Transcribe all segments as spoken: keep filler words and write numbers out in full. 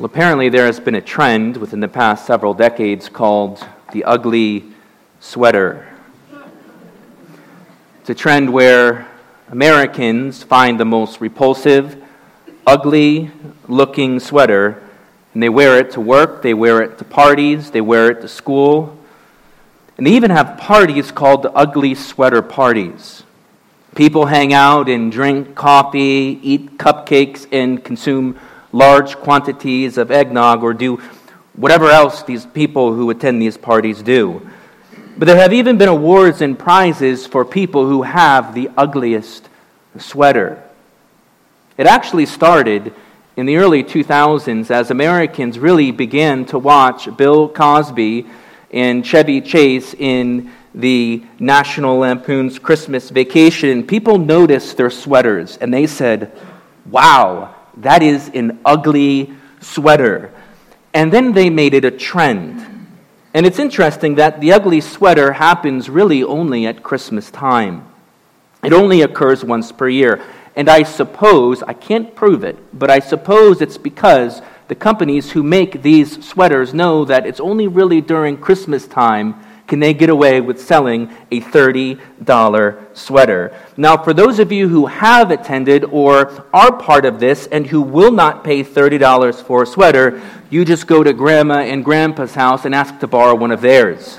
Well, apparently there has been a trend within the past several decades called the ugly sweater. It's a trend where Americans find the most repulsive, ugly-looking sweater, and they wear it to work, they wear it to parties, they wear it to school, and they even have parties called the ugly sweater parties. People hang out and drink coffee, eat cupcakes, and consume large quantities of eggnog or do whatever else these people who attend these parties do. But there have even been awards and prizes for people who have the ugliest sweater. It actually started in the early two thousands as Americans really began to watch Bill Cosby and Chevy Chase in the National Lampoon's Christmas Vacation. People noticed their sweaters and they said, "Wow, that is an ugly sweater." And then they made it a trend. And it's interesting that the ugly sweater happens really only at Christmas time. It only occurs once per year. And I suppose, I can't prove it, but I suppose it's because the companies who make these sweaters know that it's only really during Christmas time can they get away with selling a thirty dollars sweater. Now, for those of you who have attended or are part of this and who will not pay thirty dollars for a sweater, you just go to Grandma and Grandpa's house and ask to borrow one of theirs.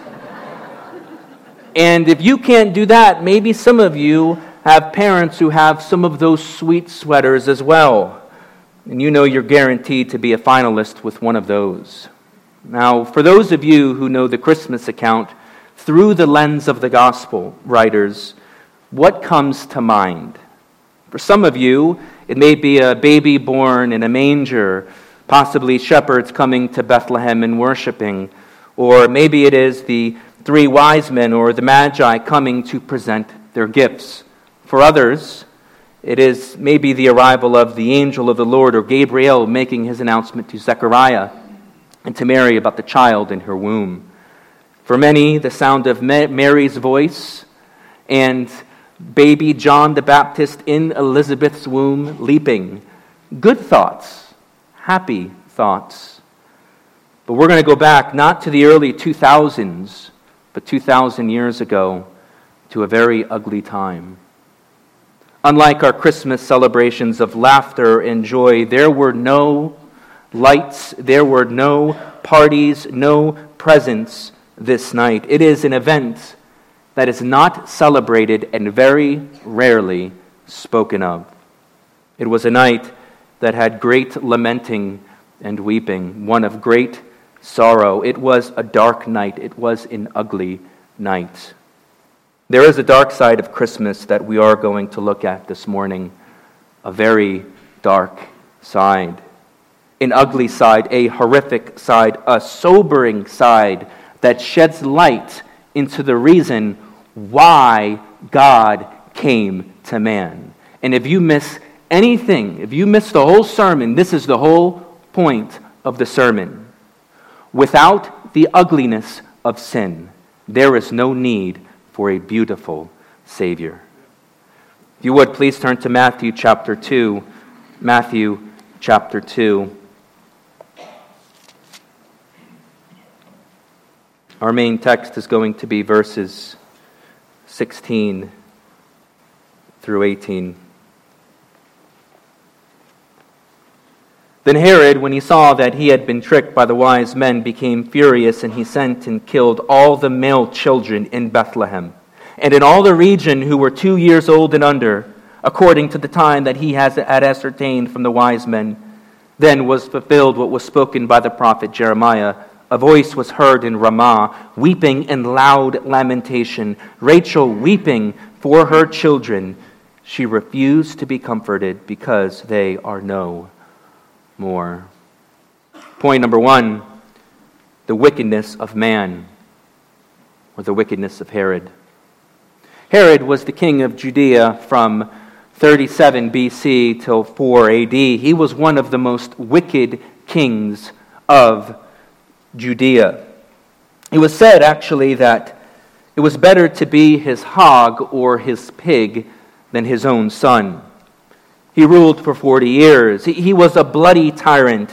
And if you can't do that, maybe some of you have parents who have some of those sweet sweaters as well. And you know you're guaranteed to be a finalist with one of those. Now, for those of you who know the Christmas account through the lens of the gospel writers, what comes to mind? For some of you, it may be a baby born in a manger, possibly shepherds coming to Bethlehem and worshiping, or maybe it is the three wise men or the magi coming to present their gifts. For others, it is maybe the arrival of the angel of the Lord or Gabriel making his announcement to Zechariah and to Mary about the child in her womb. For many, the sound of Mary's voice and baby John the Baptist in Elizabeth's womb leaping. Good thoughts, happy thoughts. But we're going to go back not to the early two thousands, but two thousand years ago to a very ugly time. Unlike our Christmas celebrations of laughter and joy, there were no lights, there were no parties, no presents this night. It is an event that is not celebrated and very rarely spoken of. It was a night that had great lamenting and weeping, one of great sorrow. It was a dark night. It was an ugly night. There is a dark side of Christmas that we are going to look at this morning, a very dark side. An ugly side, a horrific side, a sobering side that sheds light into the reason why God came to man. And if you miss anything, if you miss the whole sermon, this is the whole point of the sermon. Without the ugliness of sin, there is no need for a beautiful Savior. If you would, please turn to Matthew chapter two. Matthew chapter two. Our main text is going to be verses sixteen through eighteen. Then Herod, when he saw that he had been tricked by the wise men, became furious, and he sent and killed all the male children in Bethlehem, and in all the region who were two years old and under, according to the time that he had ascertained from the wise men. Then was fulfilled what was spoken by the prophet Jeremiah. A voice was heard in Ramah, weeping in loud lamentation, Rachel weeping for her children. She refused to be comforted because they are no more. Point number one, the wickedness of man, or the wickedness of Herod. Herod was the king of Judea from thirty-seven B C till four A D. He was one of the most wicked kings of Judea. It was said, actually, that it was better to be his hog or his pig than his own son. He ruled for forty years. He, he was a bloody tyrant,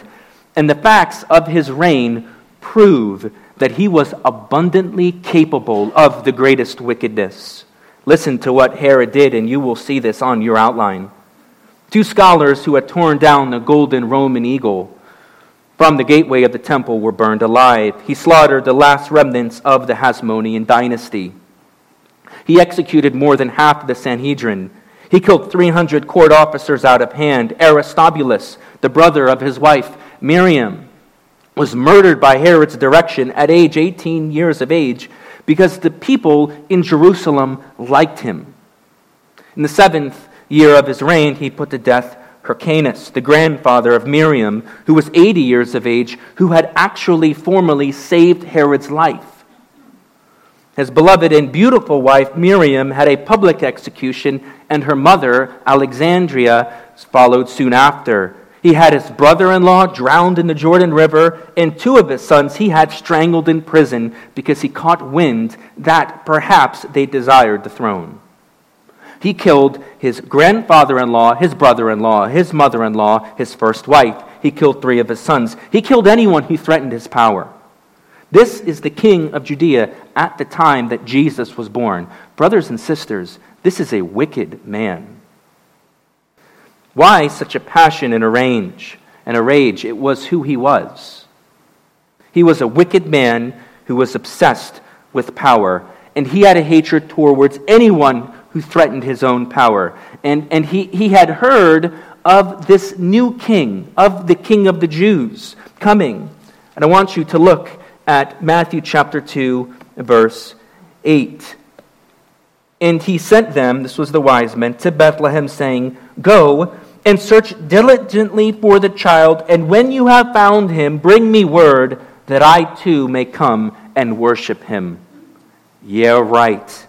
And the facts of his reign prove that he was abundantly capable of the greatest wickedness. Listen to what Herod did, and you will see this on your outline. Two scholars who had torn down the golden Roman eagle from the gateway of the temple were burned alive. He slaughtered the last remnants of the Hasmonean dynasty. He executed more than half of the Sanhedrin. He killed three hundred court officers out of hand. Aristobulus, the brother of his wife Miriam, was murdered by Herod's direction at age eighteen years of age because the people in Jerusalem liked him. In the seventh year of his reign, he put to death Hyrcanus, the grandfather of Miriam, who was eighty years of age, who had actually formerly saved Herod's life. His beloved and beautiful wife Miriam had a public execution, and her mother, Alexandria, followed soon after. He had his brother-in-law drowned in the Jordan River, and two of his sons he had strangled in prison because he caught wind that perhaps they desired the throne. He killed his grandfather-in-law, his brother-in-law, his mother-in-law, his first wife. He killed three of his sons. He killed anyone who threatened his power. This is the king of Judea at the time that Jesus was born. Brothers and sisters, this is a wicked man. Why such a passion and a rage? And a rage? It was who he was. He was a wicked man who was obsessed with power, and he had a hatred towards anyone who threatened his own power. And, and he, he had heard of this new king, of the King of the Jews coming. And I want you to look at Matthew chapter two, verse eight. And he sent them, this was the wise men, to Bethlehem, saying, "Go and search diligently for the child, and when you have found him, bring me word that I too may come and worship him." Yeah, right.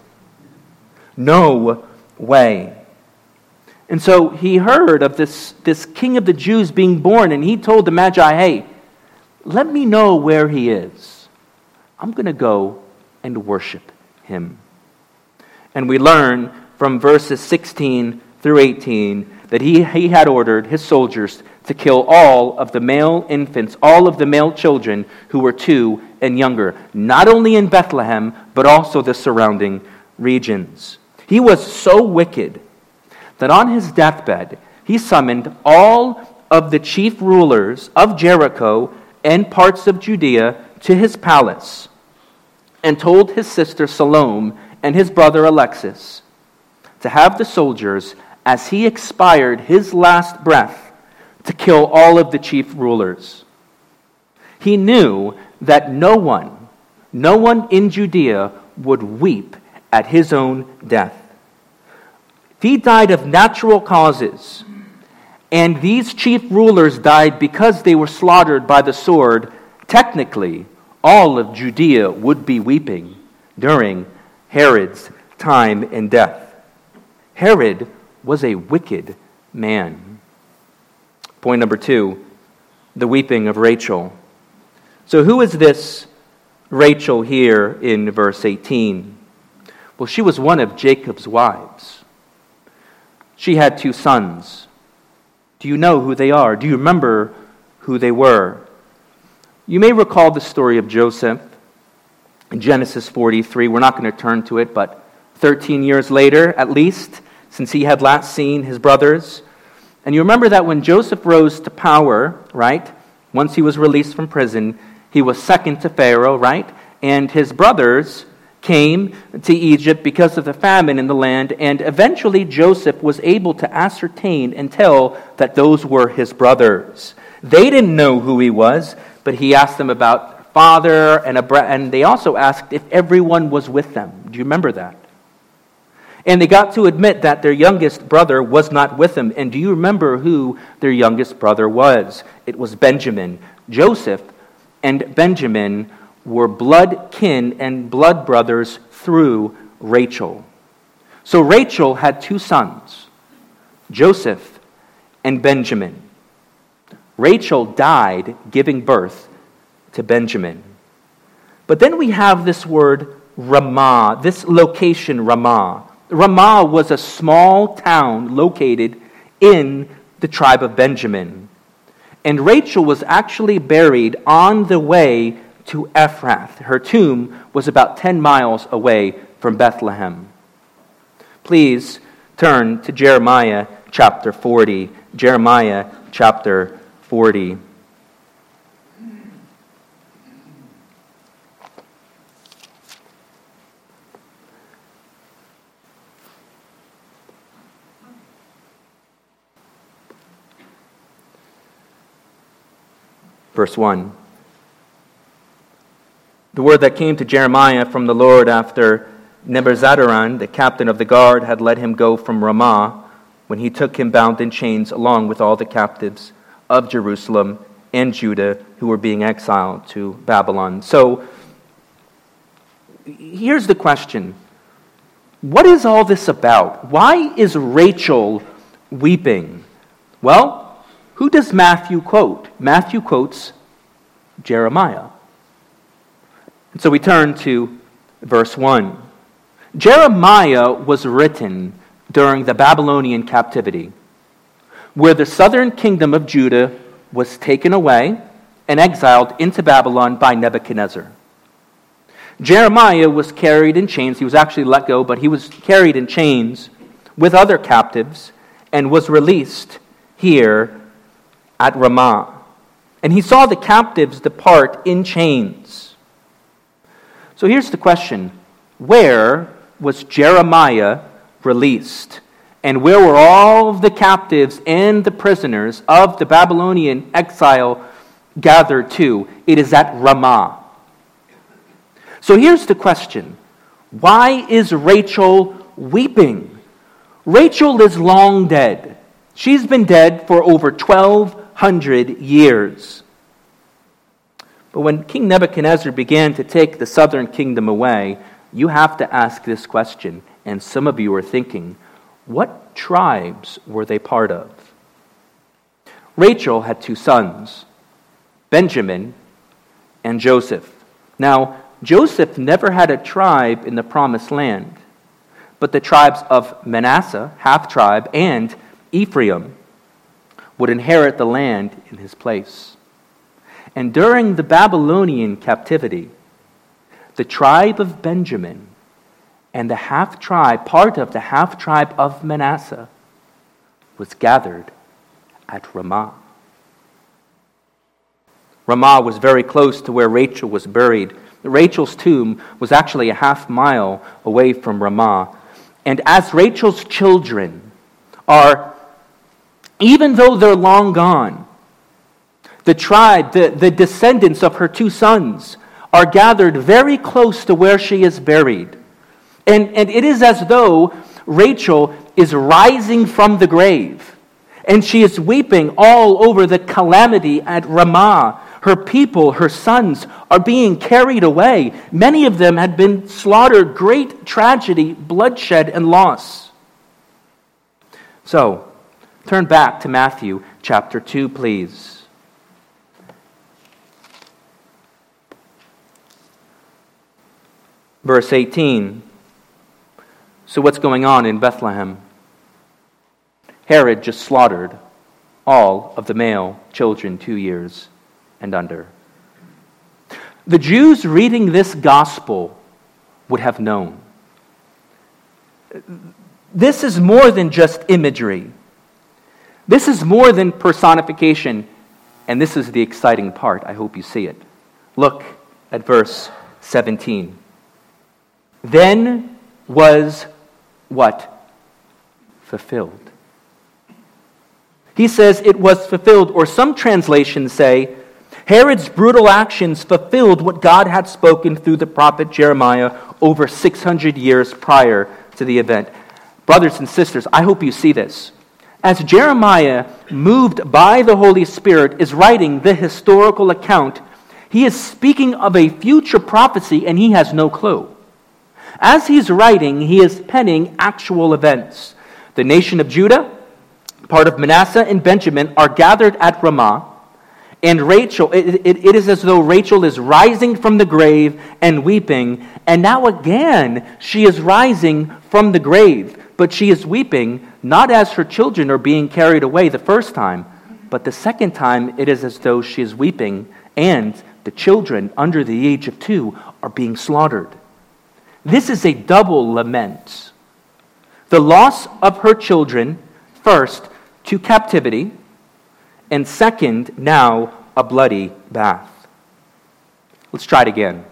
No way. And so he heard of this, this king of the Jews being born, and he told the Magi, "Hey, let me know where he is. I'm going to go and worship him." And we learn from verses sixteen through eighteen that he, he had ordered his soldiers to kill all of the male infants, all of the male children who were two and younger, not only in Bethlehem, but also the surrounding regions. He was so wicked that on his deathbed, he summoned all of the chief rulers of Jericho and parts of Judea to his palace and told his sister Salome and his brother Alexis to have the soldiers, as he expired his last breath, to kill all of the chief rulers. He knew that no one, no one in Judea would weep at his own death. If he died of natural causes, and these chief rulers died because they were slaughtered by the sword, technically, all of Judea would be weeping during Herod's time and death. Herod was a wicked man. Point number two, the weeping of Rachel. So who is this Rachel here in verse eighteen? Well, she was one of Jacob's wives. She had two sons. Do you know who they are? Do you remember who they were? You may recall the story of Joseph in Genesis forty-three. We're not going to turn to it, but thirteen years later, at least, since he had last seen his brothers. And you remember that when Joseph rose to power, right, once he was released from prison, he was second to Pharaoh, right? And his brothers came to Egypt because of the famine in the land, and eventually Joseph was able to ascertain and tell that those were his brothers. They didn't know who he was, but he asked them about father, and, a bra- and they also asked if everyone was with them. Do you remember that? And they got to admit that their youngest brother was not with them. And do you remember who their youngest brother was? It was Benjamin. Joseph and Benjamin were blood kin and blood brothers through Rachel. So Rachel had two sons, Joseph and Benjamin. Rachel died giving birth to Benjamin. But then we have this word Ramah, this location Ramah. Ramah was a small town located in the tribe of Benjamin. And Rachel was actually buried on the way to Ephrath. Her tomb was about ten miles away from Bethlehem. Please turn to Jeremiah chapter forty. Jeremiah chapter forty. Verse one. The word that came to Jeremiah from the Lord after Nebuzaradan, the captain of the guard, had let him go from Ramah, when he took him bound in chains along with all the captives of Jerusalem and Judah who were being exiled to Babylon. So, here's the question. What is all this about? Why is Rachel weeping? Well, who does Matthew quote? Matthew quotes Jeremiah. And so we turn to verse one. Jeremiah was written during the Babylonian captivity, where the southern kingdom of Judah was taken away and exiled into Babylon by Nebuchadnezzar. Jeremiah was carried in chains. He was actually let go, but he was carried in chains with other captives and was released here at Ramah. And he saw the captives depart in chains. So here's the question. Where was Jeremiah released? And where were all of the captives and the prisoners of the Babylonian exile gathered to? It is at Ramah. So here's the question. Why is Rachel weeping? Rachel is long dead. She's been dead for over twelve hundred years. But when King Nebuchadnezzar began to take the southern kingdom away, you have to ask this question, and some of you are thinking, what tribes were they part of? Rachel had two sons, Benjamin and Joseph. Now, Joseph never had a tribe in the promised land, but the tribes of Manasseh, half-tribe, and Ephraim would inherit the land in his place. And during the Babylonian captivity, the tribe of Benjamin and the half-tribe, part of the half-tribe of Manasseh, was gathered at Ramah. Ramah was very close to where Rachel was buried. Rachel's tomb was actually a half mile away from Ramah. And as Rachel's children are, even though they're long gone, the tribe, the, the descendants of her two sons are gathered very close to where she is buried. And, and it is as though Rachel is rising from the grave. And she is weeping all over the calamity at Ramah. Her people, her sons, are being carried away. Many of them had been slaughtered. Great tragedy, bloodshed, and loss. So, turn back to Matthew chapter two, please. Verse eighteen. So what's going on in Bethlehem? Herod just slaughtered all of the male children two years and under. The Jews reading this gospel would have known. This is more than just imagery. This is more than personification. And this is the exciting part. I hope you see it. Look at verse seventeen. Then was what? Fulfilled. He says it was fulfilled, or some translations say, Herod's brutal actions fulfilled what God had spoken through the prophet Jeremiah over six hundred years prior to the event. Brothers and sisters, I hope you see this. As Jeremiah, moved by the Holy Spirit, is writing the historical account, he is speaking of a future prophecy and he has no clue. As he's writing, he is penning actual events. The nation of Judah, part of Manasseh and Benjamin, are gathered at Ramah. And Rachel, it, it, it is as though Rachel is rising from the grave and weeping. And now again, she is rising from the grave. But she is weeping not as her children are being carried away the first time, But the second time, it is as though she is weeping, and the children under the age of two are being slaughtered. This is a double lament. The loss of her children, first, to captivity, and second, now, a bloody bath. Let's try it again.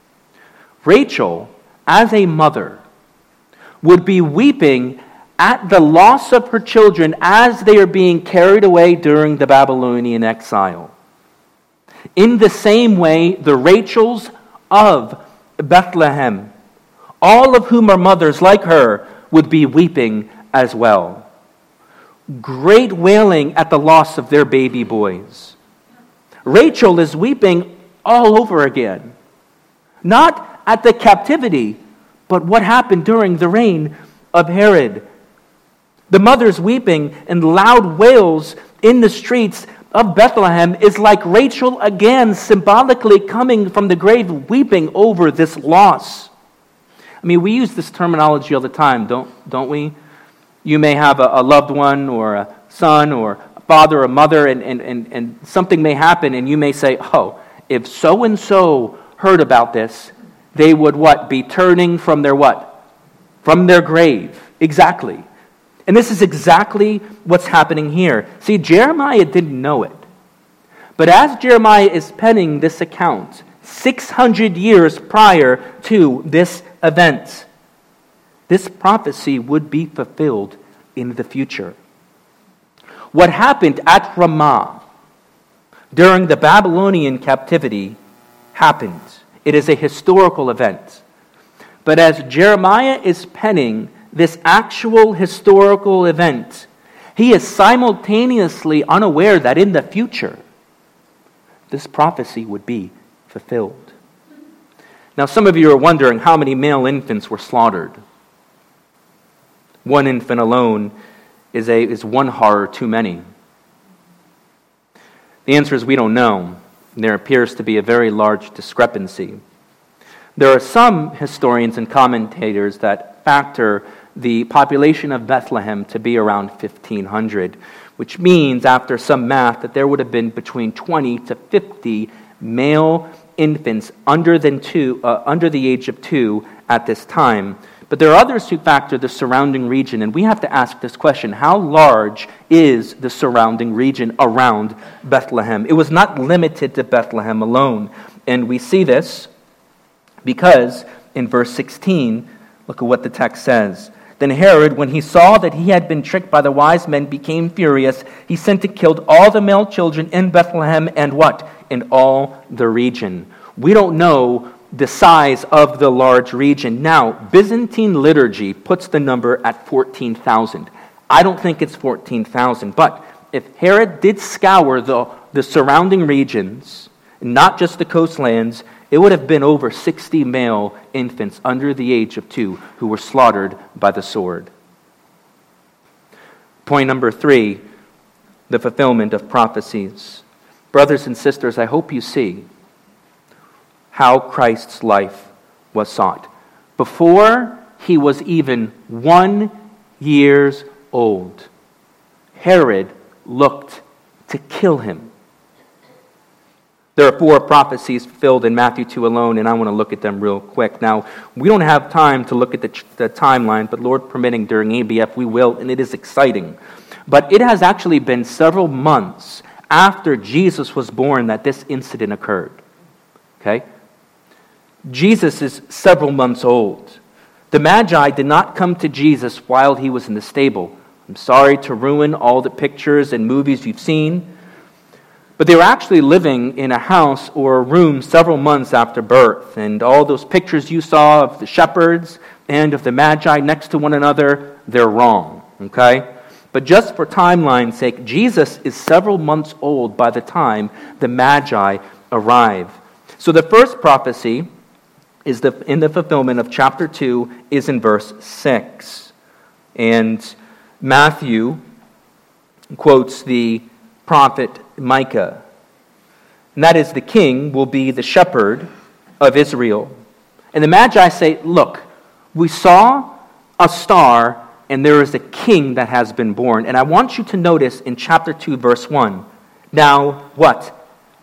Rachel, as a mother, would be weeping at the loss of her children as they are being carried away during the Babylonian exile. In the same way, the Rachels of Bethlehem, all of whom are mothers like her, would be weeping as well. Great wailing at the loss of their baby boys. Rachel is weeping all over again. Not at the captivity, but what happened during the reign of Herod. The mother's weeping and loud wails in the streets of Bethlehem is like Rachel again symbolically coming from the grave weeping over this loss. I mean, we use this terminology all the time, don't, don't we? You may have a, a loved one or a son or a father or a mother, and, and, and, and something may happen, and you may say, oh, if so-and-so heard about this, they would what? Be turning from their what? From their grave. Exactly. And this is exactly what's happening here. See, Jeremiah didn't know it. But as Jeremiah is penning this account, six hundred years prior to this event, this prophecy would be fulfilled in the future. What happened at Ramah during the Babylonian captivity happened. It is a historical event. But as Jeremiah is penning this actual historical event, he is simultaneously unaware that in the future, this prophecy would be fulfilled. Now, some of you are wondering how many male infants were slaughtered. One infant alone is, a, is one horror too many. The answer is we don't know. There appears to be a very large discrepancy. There are some historians and commentators that factor the population of Bethlehem to be around fifteen hundred, which means, after some math, that there would have been between twenty to fifty male infants under, than two, uh, under the age of two at this time. But there are others who factor the surrounding region, and we have to ask this question: how large is the surrounding region around Bethlehem? It was not limited to Bethlehem alone, and we see this because in verse sixteen, look at what the text says. Then Herod, when he saw that he had been tricked by the wise men, became furious. He sent and killed all the male children in Bethlehem and what? In all the region. We don't know the size of the large region. Now, Byzantine liturgy puts the number at fourteen thousand. I don't think it's fourteen thousand, but if Herod did scour the, the surrounding regions, not just the coastlands, it would have been over sixty male infants under the age of two who were slaughtered by the sword. Point number three, the fulfillment of prophecies. Brothers and sisters, I hope you see how Christ's life was sought. Before he was even one years old, Herod looked to kill him. There are four prophecies fulfilled in Matthew two alone, and I want to look at them real quick. Now, we don't have time to look at the, the timeline, but Lord permitting, during A B F we will, and it is exciting. But it has actually been several months after Jesus was born that this incident occurred. Okay? Jesus is several months old. The Magi did not come to Jesus while he was in the stable. I'm sorry to ruin all the pictures and movies you've seen, but they were actually living in a house or a room several months after birth. And all those pictures you saw of the shepherds and of the Magi next to one another, they're wrong. Okay? But just for timeline's sake, Jesus is several months old by the time the Magi arrive. So the first prophecy is the in the fulfillment of chapter two is in verse six. And Matthew quotes the prophet Micah. And that is, the king will be the shepherd of Israel. And the Magi say, look, we saw a star and there is a king that has been born. And I want you to notice in chapter two, verse one. Now, what?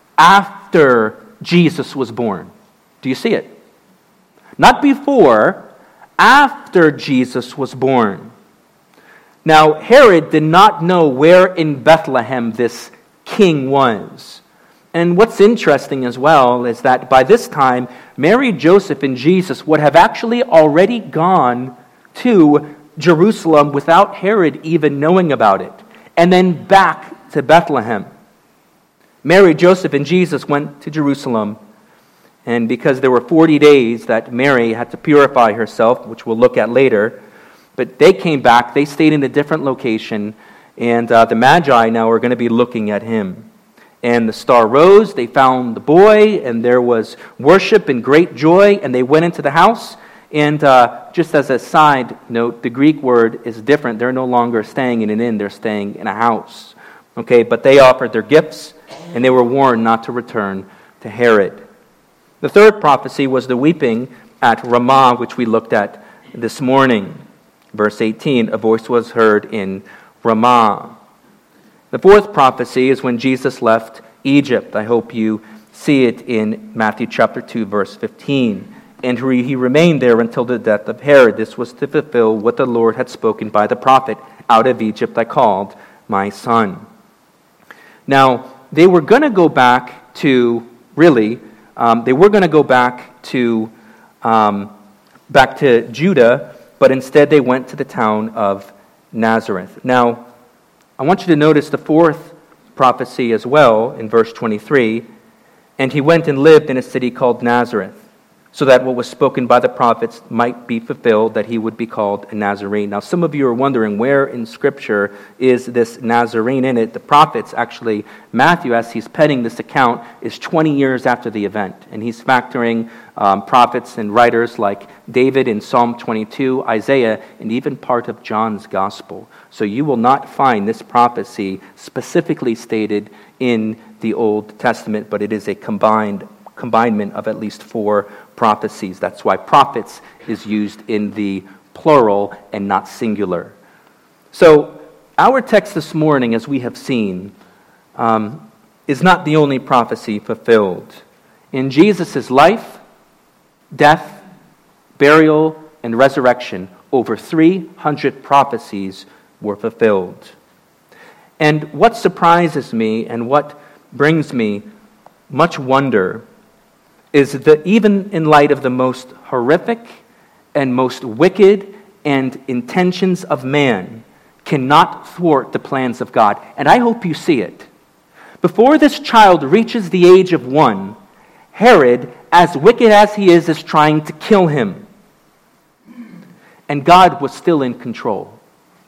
After Jesus was born. Do you see it? Not before, after Jesus was born. Now, Herod did not know where in Bethlehem this king was. And what's interesting as well is that by this time, Mary, Joseph, and Jesus would have actually already gone to Jerusalem without Herod even knowing about it, and then back to Bethlehem. Mary, Joseph, and Jesus went to Jerusalem, and because there were forty days that Mary had to purify herself, which we'll look at later, but they came back, they stayed in a different location, and uh, the Magi now are going to be looking at him. And the star rose, they found the boy, and there was worship and great joy, and they went into the house. And uh, just as a side note, the Greek word is different. They're no longer staying in an inn, they're staying in a house. Okay, but they offered their gifts, and they were warned not to return to Herod. The third prophecy was the weeping at Ramah, which we looked at this morning. Verse eighteen, a voice was heard in Ramah. The fourth prophecy is when Jesus left Egypt. I hope you see it in Matthew chapter two, verse fifteen. And he remained there until the death of Herod. This was to fulfill what the Lord had spoken by the prophet, out of Egypt I called my son. Now, they were going to go back to, really, um, they were going to go back to, um, back to Judah, but instead they went to the town of Nazareth. Now, I want you to notice the fourth prophecy as well in verse twenty-three. And he went and lived in a city called Nazareth, so that what was spoken by the prophets might be fulfilled, that he would be called a Nazarene. Now, some of you are wondering, where in Scripture is this Nazarene in it? The prophets, actually, Matthew, as he's penning this account, is twenty years after the event. And he's factoring um, prophets and writers like David in Psalm twenty-two, Isaiah, and even part of John's Gospel. So you will not find this prophecy specifically stated in the Old Testament, but it is a combined combination of at least four prophecies. That's why prophets is used in the plural and not singular. So our text this morning, as we have seen, um, is not the only prophecy fulfilled. In Jesus' life, death, burial, and resurrection, over three hundred prophecies were fulfilled. And what surprises me and what brings me much wonder is that even in light of the most horrific and most wicked and intentions of man, cannot thwart the plans of God. And I hope you see it. Before this child reaches the age of one, Herod, as wicked as he is, is trying to kill him. And God was still in control.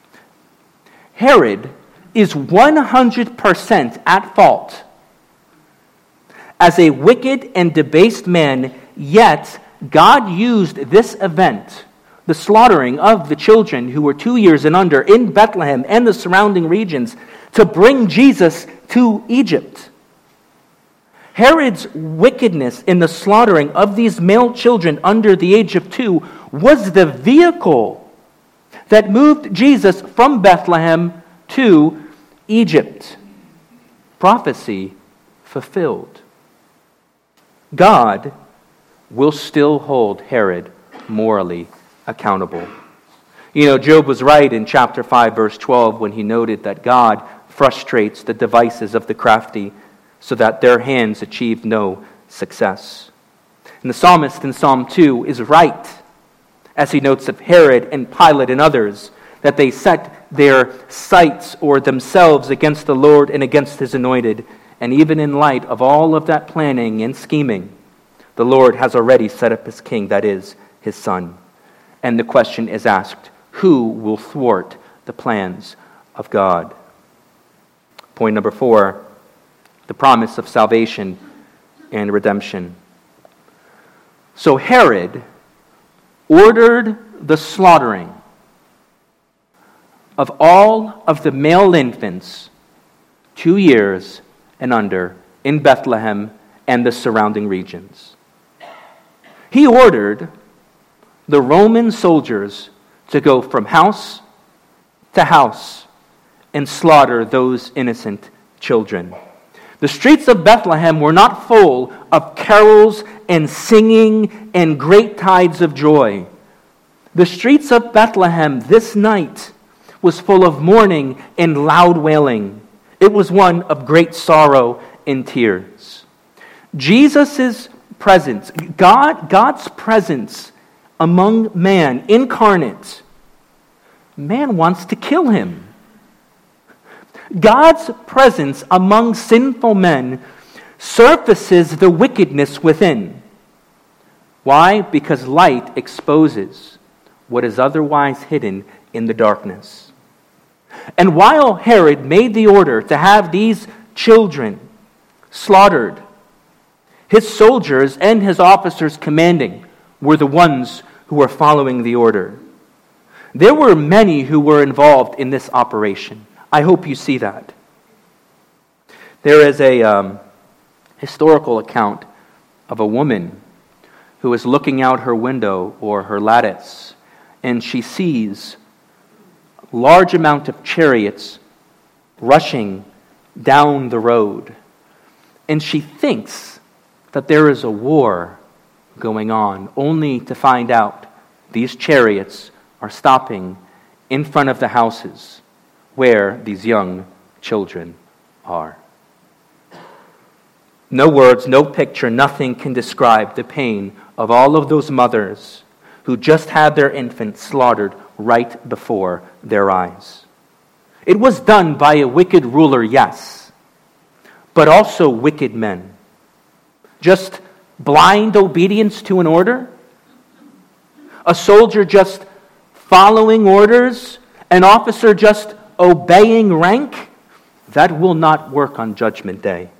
Herod is one hundred percent at fault as a wicked and debased man, yet God used this event, the slaughtering of the children who were two years and under in Bethlehem and the surrounding regions, to bring Jesus to Egypt. Herod's wickedness in the slaughtering of these male children under the age of two was the vehicle that moved Jesus from Bethlehem to Egypt. Prophecy fulfilled. God will still hold Herod morally accountable. You know, Job was right in chapter five, verse twelve, when he noted that God frustrates the devices of the crafty so that their hands achieve no success. And the psalmist in Psalm two is right, as he notes of Herod and Pilate and others, that they set their sights or themselves against the Lord and against his anointed. And even in light of all of that planning and scheming, the Lord has already set up his king, that is, his son. And the question is asked, who will thwart the plans of God? Point number four, the promise of salvation and redemption. So Herod ordered the slaughtering of all of the male infants two years and under in Bethlehem and the surrounding regions. He ordered the Roman soldiers to go from house to house and slaughter those innocent children. The streets of Bethlehem were not full of carols and singing and great tides of joy. The streets of Bethlehem this night was full of mourning and loud wailing. It was one of great sorrow and tears. Jesus' presence, God, God's presence among man, incarnate, man wants to kill him. God's presence among sinful men surfaces the wickedness within. Why? Because light exposes what is otherwise hidden in the darkness. And while Herod made the order to have these children slaughtered, his soldiers and his officers commanding were the ones who were following the order. There were many who were involved in this operation. I hope you see that. There is a um, historical account of a woman who is looking out her window or her lattice, and she sees a large amount of chariots rushing down the road. And she thinks that there is a war going on, only to find out these chariots are stopping in front of the houses where these young children are. No words, no picture, nothing can describe the pain of all of those mothers who just had their infant slaughtered right before their eyes. It was done by a wicked ruler, yes, but also wicked men. Just blind obedience to an order? A soldier just following orders? An officer just obeying rank? That will not work on Judgment Day.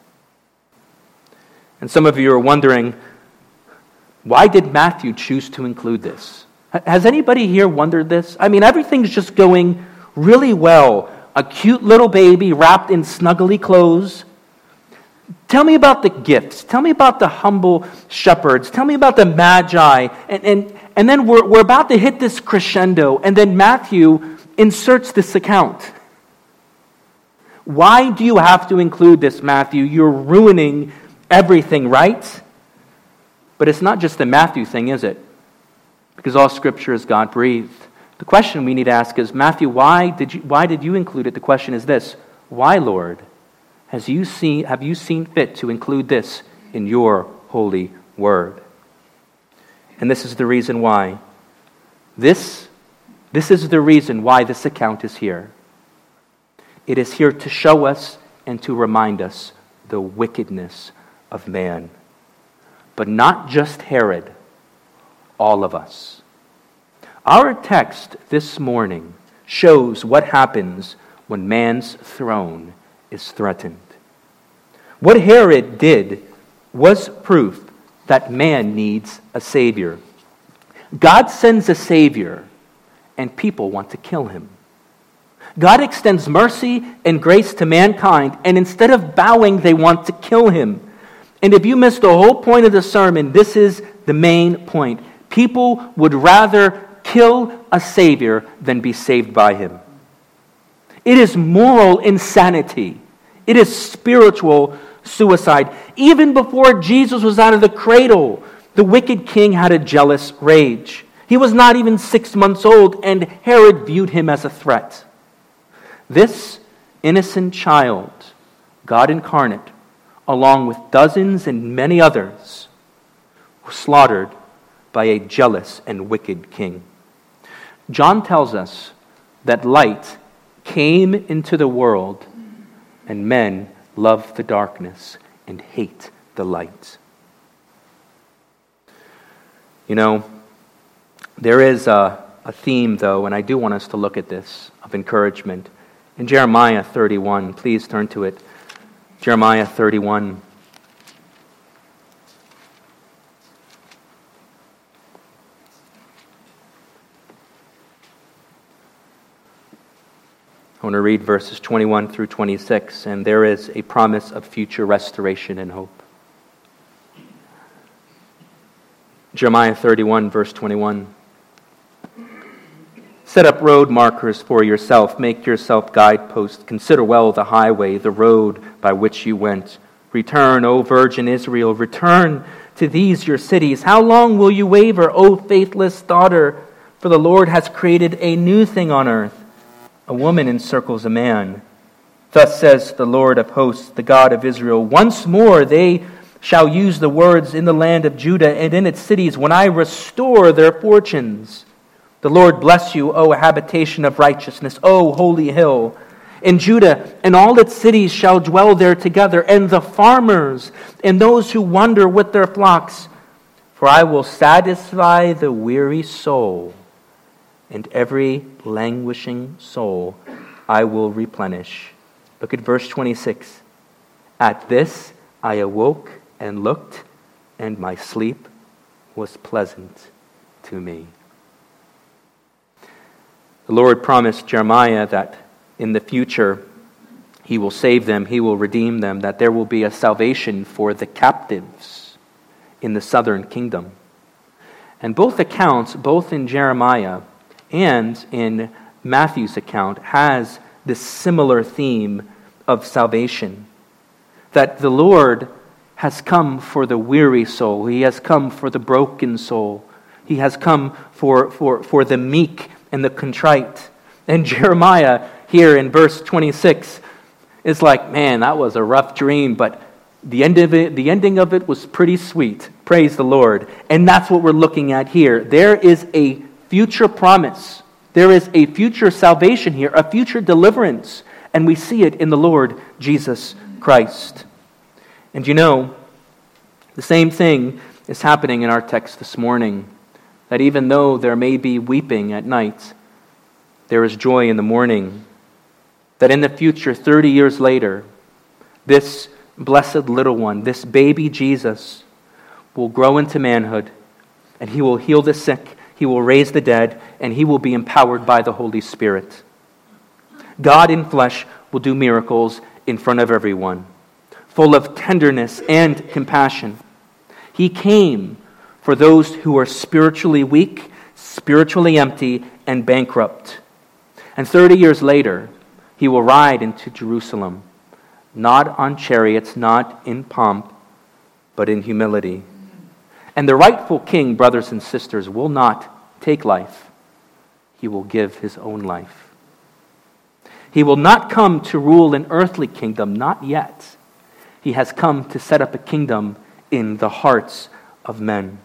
And some of you are wondering, why did Matthew choose to include this? Has anybody here wondered this? I mean, everything's just going really well. A cute little baby wrapped in snuggly clothes. Tell me about the gifts. Tell me about the humble shepherds. Tell me about the magi. And, and, and then we're, we're about to hit this crescendo. And then Matthew inserts this account. Why do you have to include this, Matthew? You're ruining everything, right? But it's not just a Matthew thing, is it? Because all Scripture is God-breathed. The question we need to ask is, Matthew, why did you, why did you include it? The question is this: why, Lord, has you seen, have you seen fit to include this in your holy word? And this is the reason why. This, this is the reason why this account is here. It is here to show us and to remind us the wickedness of man. But not just Herod, all of us. Our text this morning shows what happens when man's throne is threatened. What Herod did was proof that man needs a Savior. God sends a Savior, and people want to kill him. God extends mercy and grace to mankind, and instead of bowing, they want to kill him. And if you missed the whole point of the sermon, this is the main point. People would rather kill a Savior than be saved by him. It is moral insanity. It is spiritual suicide. Even before Jesus was out of the cradle, the wicked king had a jealous rage. He was not even six months old, and Herod viewed him as a threat. This innocent child, God incarnate, along with dozens and many others, were slaughtered by a jealous and wicked king. John tells us that light came into the world, and men love the darkness and hate the light. You know, there is a, a theme, though, and I do want us to look at this, of encouragement. In Jeremiah thirty-one, please turn to it. Jeremiah thirty-one. I want to read verses twenty-one through twenty-six, and there is a promise of future restoration and hope. Jeremiah thirty-one, verse twenty-one Set up road markers for yourself. Make yourself guideposts. Consider well the highway, the road by which you went. Return, O virgin Israel. Return to these your cities. How long will you waver, O faithless daughter? For the Lord has created a new thing on earth. A woman encircles a man. Thus says the Lord of hosts, the God of Israel. Once more they shall use the words in the land of Judah and in its cities when I restore their fortunes. The Lord bless you, O habitation of righteousness, O holy hill. In Judah and all its cities shall dwell there together, and the farmers and those who wander with their flocks. For I will satisfy the weary soul, and every languishing soul I will replenish. Look at verse twenty-six. At this I awoke and looked, and my sleep was pleasant to me. The Lord promised Jeremiah that in the future he will save them, he will redeem them, that there will be a salvation for the captives in the southern kingdom. And both accounts, both in Jeremiah and in Matthew's account, has this similar theme of salvation. That the Lord has come for the weary soul. He has come for the broken soul. He has come for, for, for the meek and the contrite. And Jeremiah here in verse twenty-six is like, man, that was a rough dream, but the end of it, the ending of it was pretty sweet. Praise the Lord. And that's what we're looking at here. There is a future promise. There is a future salvation here, a future deliverance. And we see it in the Lord Jesus Christ. And you know, the same thing is happening in our text this morning. That even though there may be weeping at night, there is joy in the morning. That in the future, thirty years later, this blessed little one, this baby Jesus, will grow into manhood, and he will heal the sick, he will raise the dead, and he will be empowered by the Holy Spirit. God in flesh will do miracles in front of everyone, full of tenderness and compassion. He came for those who are spiritually weak, spiritually empty, and bankrupt. And thirty years later, he will ride into Jerusalem, not on chariots, not in pomp, but in humility. And the rightful king, brothers and sisters, will not take life. He will give his own life. He will not come to rule an earthly kingdom, not yet. He has come to set up a kingdom in the hearts of men.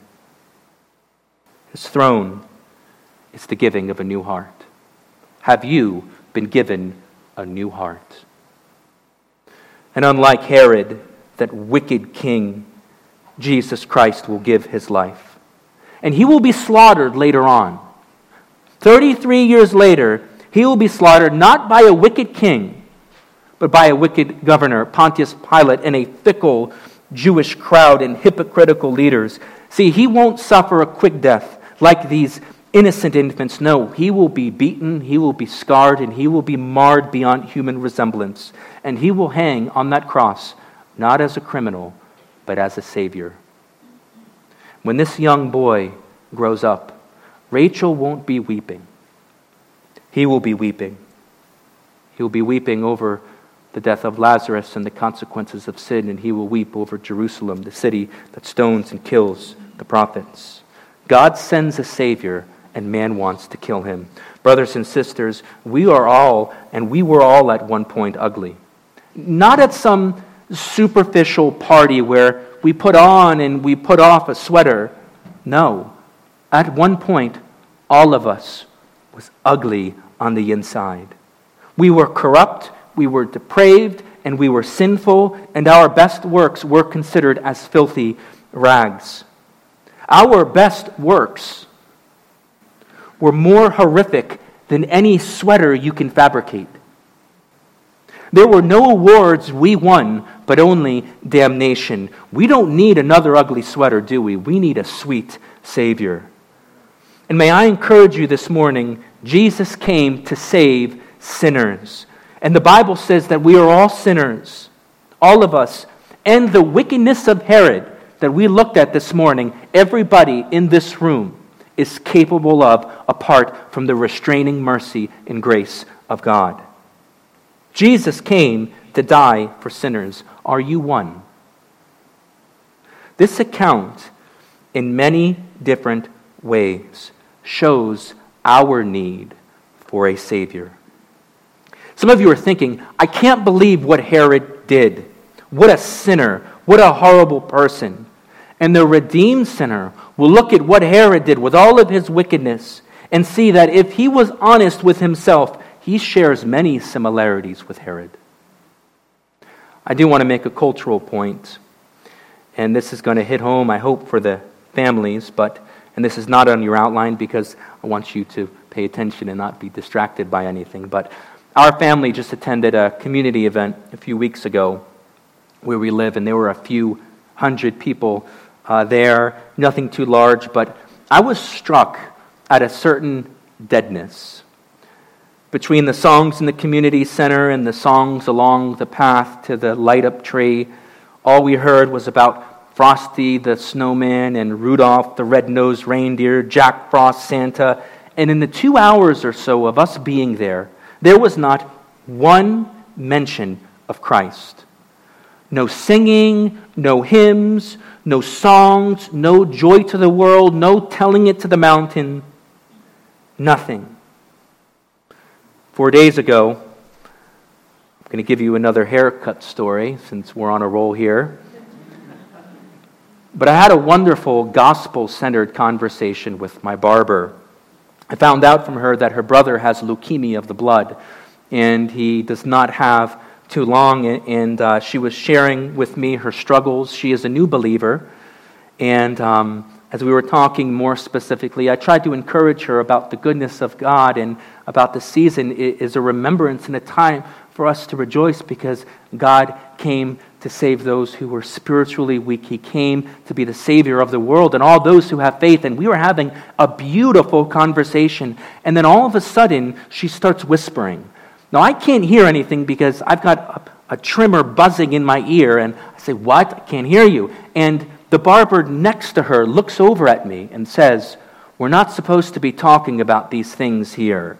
His throne is the giving of a new heart. Have you been given a new heart? And unlike Herod, that wicked king, Jesus Christ will give his life. And he will be slaughtered later on. thirty-three years later, he will be slaughtered not by a wicked king, but by a wicked governor, Pontius Pilate, and a fickle Jewish crowd and hypocritical leaders. See, he won't suffer a quick death like these innocent infants. No, he will be beaten, he will be scarred, and he will be marred beyond human resemblance. And he will hang on that cross, not as a criminal, but as a Savior. When this young boy grows up, Rachel won't be weeping. He will be weeping. He will be weeping over the death of Lazarus and the consequences of sin, and he will weep over Jerusalem, the city that stones and kills the prophets. God sends a Savior, and man wants to kill him. Brothers and sisters, we are all, and we were all at one point ugly. Not at some superficial party where we put on and we put off a sweater. No. At one point, all of us was ugly on the inside. We were corrupt, we were depraved, and we were sinful, and our best works were considered as filthy rags. Our best works were more horrific than any sweater you can fabricate. There were no awards we won, but only damnation. We don't need another ugly sweater, do we? We need a sweet Savior. And may I encourage you this morning, Jesus came to save sinners. And the Bible says that we are all sinners, all of us. And the wickedness of Herod that we looked at this morning, everybody in this room is capable of apart from the restraining mercy and grace of God. Jesus came to die for sinners. Are you one? This account, in many different ways, shows our need for a Savior. Some of you are thinking, I can't believe what Herod did. What a sinner. What a horrible person. And the redeemed sinner will look at what Herod did with all of his wickedness and see that if he was honest with himself, he shares many similarities with Herod. I do want to make a cultural point, and this is going to hit home, I hope, for the families, but and this is not on your outline because I want you to pay attention and not be distracted by anything, but our family just attended a community event a few weeks ago where we live, and there were a few hundred people uh, there, nothing too large, but I was struck at a certain deadness between the songs in the community center and the songs along the path to the light-up tree. All we heard was about Frosty the Snowman and Rudolph the Red-Nosed Reindeer, Jack Frost Santa, and in the two hours or so of us being there, there was not one mention of Christ. No singing, no hymns, no songs, no joy to the world, no telling it to the mountain, nothing. Four days ago, I'm going to give you another haircut story since we're on a roll here. But I had a wonderful gospel-centered conversation with my barber. I found out from her that her brother has leukemia of the blood, and he does not have too long, and uh, she was sharing with me her struggles. She is a new believer, and um, as we were talking more specifically, I tried to encourage her about the goodness of God and about the season is a remembrance and a time for us to rejoice because God came to save those who were spiritually weak. He came to be the Savior of the world and all those who have faith. And we were having a beautiful conversation. And then all of a sudden, she starts whispering. Now, I can't hear anything because I've got a, a trimmer buzzing in my ear. And I say, what? I can't hear you. And the barber next to her looks over at me and says, we're not supposed to be talking about these things here.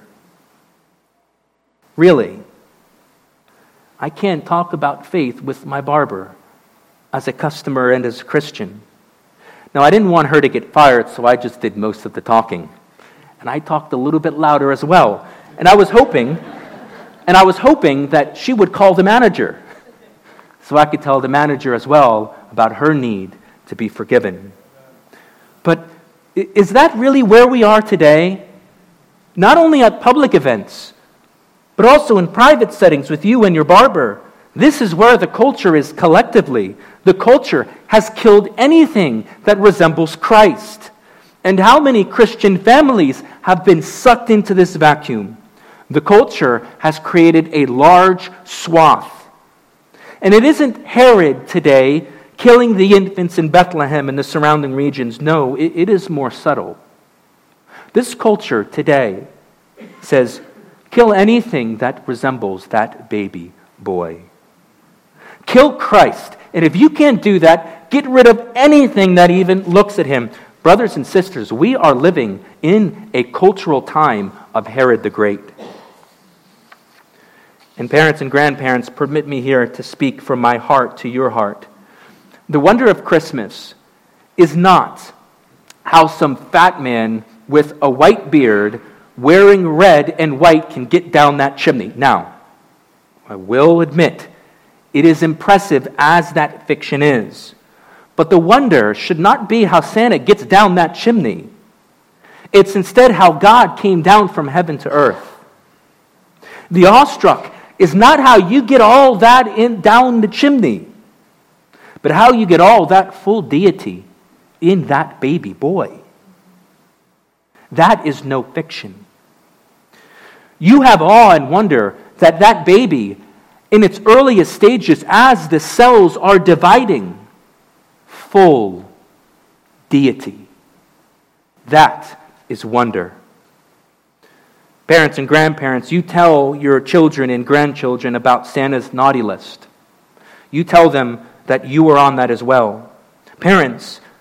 Really? I can't talk about faith with my barber as a customer and as a Christian. Now, I didn't want her to get fired, so I just did most of the talking. And I talked a little bit louder as well. And I was hoping, and I was hoping that she would call the manager so I could tell the manager as well about her need to be forgiven. But is that really where we are today? Not only at public events, but also in private settings with you and your barber. This is where the culture is collectively. The culture has killed anything that resembles Christ. And how many Christian families have been sucked into this vacuum? The culture has created a large swath. And it isn't Herod today killing the infants in Bethlehem and the surrounding regions. No, it, it is more subtle. This culture today says, kill anything that resembles that baby boy. Kill Christ. And if you can't do that, get rid of anything that even looks at him. Brothers and sisters, we are living in a cultural time of Herod the Great. And parents and grandparents, permit me here to speak from my heart to your heart. The wonder of Christmas is not how some fat man with a white beard wearing red and white can get down that chimney. Now, I will admit, it is impressive as that fiction is. But the wonder should not be how Santa gets down that chimney. It's instead how God came down from heaven to earth. The awestruck is not how you get all that in down the chimney, but how you get all that full deity in that baby boy. That is no fiction. You have awe and wonder that that baby, in its earliest stages, as the cells are dividing, full deity. That is wonder. Parents and grandparents, you tell your children and grandchildren about Santa's naughty list. You tell them that you are on that as well. Parents,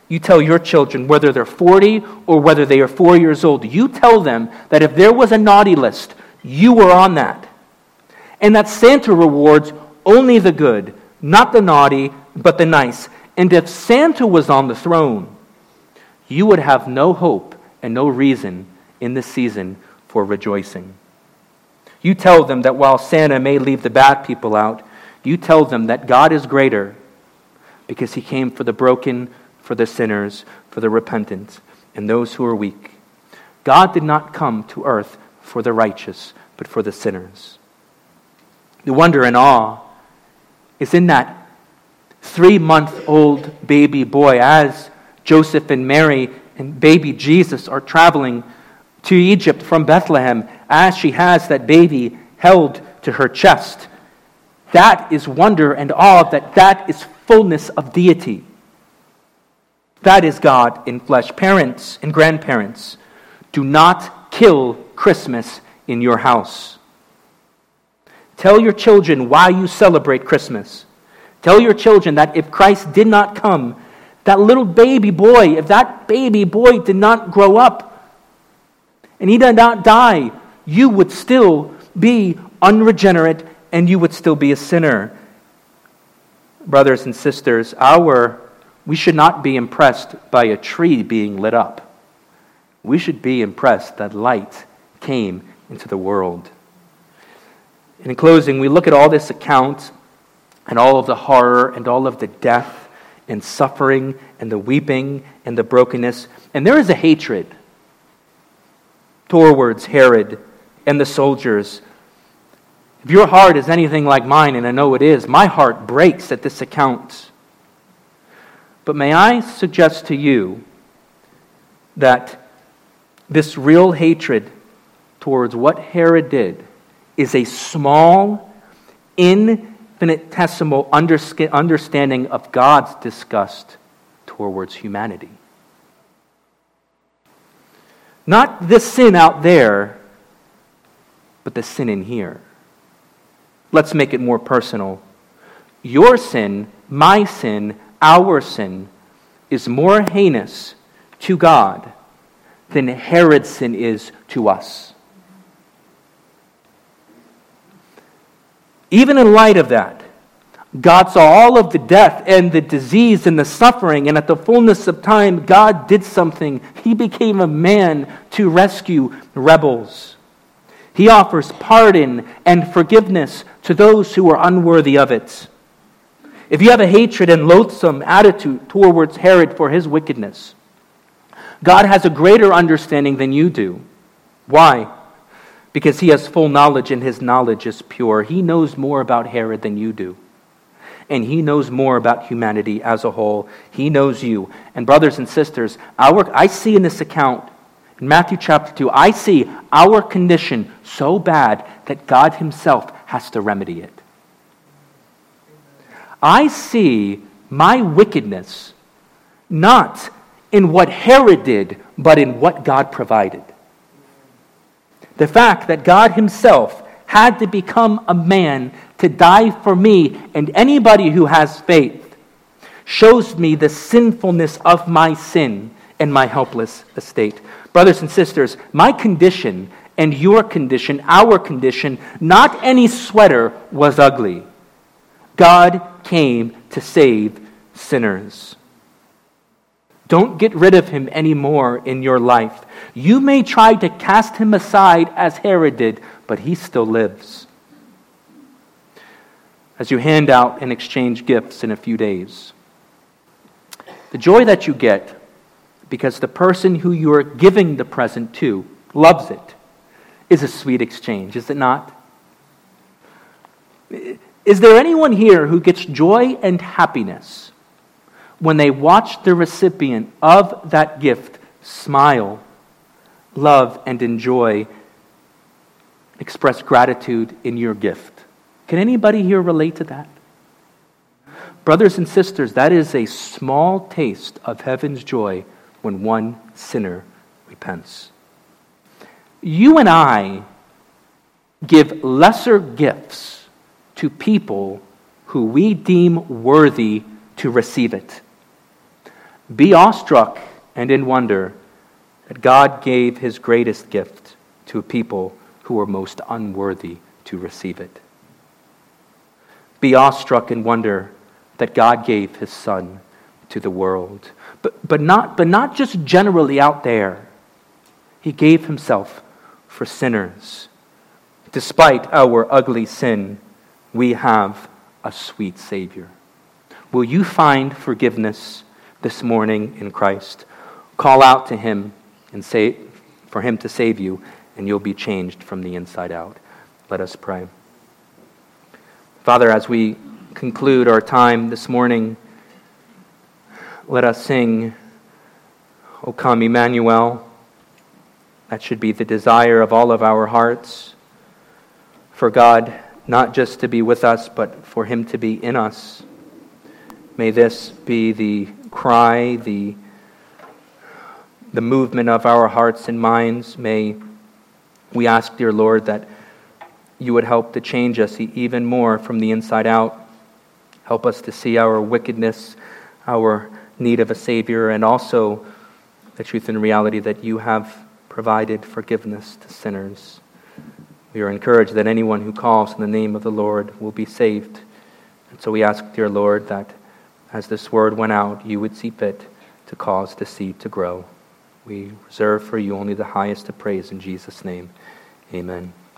You tell your children, whether they're forty or whether they are four years old, you tell them that if there was a naughty list, you were on that. And that Santa rewards only the good, not the naughty, but the nice. And if Santa was on the throne, you would have no hope and no reason in this season for rejoicing. You tell them that while Santa may leave the bad people out, you tell them that God is greater because he came for the broken, for the sinners, for the repentant, and those who are weak. God did not come to earth for the righteous, but for the sinners. The wonder and awe is in that three-month-old baby boy as Joseph and Mary and baby Jesus are traveling to Egypt from Bethlehem as she has that baby held to her chest. That is wonder and awe, that that is fullness of deity. That is God in flesh. Parents and grandparents, do not kill Christmas in your house. Tell your children why you celebrate Christmas. Tell your children that if Christ did not come, that little baby boy, if that baby boy did not grow up and he did not die, you would still be unregenerate and you would still be a sinner. Brothers and sisters, our we should not be impressed by a tree being lit up. We should be impressed that light came into the world. In closing, we look at all this account and all of the horror and all of the death and suffering and the weeping and the brokenness. And there is a hatred towards Herod and the soldiers. If your heart is anything like mine, and I know it is, my heart breaks at this account. But may I suggest to you that this real hatred towards what Herod did is a small, infinitesimal understanding of God's disgust towards humanity. Not the sin out there, but the sin in here. Let's make it more personal. Your sin, my sin, our sin is more heinous to God than Herod's sin is to us. Even in light of that, God saw all of the death and the disease and the suffering, and at the fullness of time, God did something. He became a man to rescue rebels. He offers pardon and forgiveness to those who are unworthy of it. If you have a hatred and loathsome attitude towards Herod for his wickedness, God has a greater understanding than you do. Why? Because he has full knowledge and his knowledge is pure. He knows more about Herod than you do. And he knows more about humanity as a whole. He knows you. And brothers and sisters, our I see in this account, in Matthew chapter two, I see our condition so bad that God himself has to remedy it. I see my wickedness not in what Herod did, but in what God provided. The fact that God himself had to become a man to die for me and anybody who has faith shows me the sinfulness of my sin and my helpless estate. Brothers and sisters, my condition and your condition, our condition, not any sweater was ugly. God came to save sinners. Don't get rid of him anymore in your life. You may try to cast him aside as Herod did, but he still lives. As you hand out and exchange gifts in a few days, the joy that you get because the person who you are giving the present to loves it is a sweet exchange, is it not? Is there anyone here who gets joy and happiness when they watch the recipient of that gift smile, love, and enjoy, express gratitude in your gift? Can anybody here relate to that? Brothers and sisters, that is a small taste of heaven's joy when one sinner repents. You and I give lesser gifts to people who we deem worthy to receive it. Be awestruck and in wonder that God gave his greatest gift to a people who were most unworthy to receive it. Be awestruck and wonder that God gave his Son to the world. But, but, not, but not just generally out there. He gave himself for sinners. Despite our ugly sin, we have a sweet Savior. Will you find forgiveness this morning in Christ? Call out to him and say for him to save you, and you'll be changed from the inside out. Let us pray. Father, as we conclude our time this morning, let us sing, O come, Emmanuel. That should be the desire of all of our hearts, for God not just to be with us, but for him to be in us. May this be the cry, the, the movement of our hearts and minds. May we ask, dear Lord, that you would help to change us even more from the inside out. Help us to see our wickedness, our need of a Savior, and also the truth and reality that you have provided forgiveness to sinners. We are encouraged that anyone who calls in the name of the Lord will be saved. And so we ask, dear Lord, that as this word went out, you would see fit to cause the seed to grow. We reserve for you only the highest of praise in Jesus' name. Amen.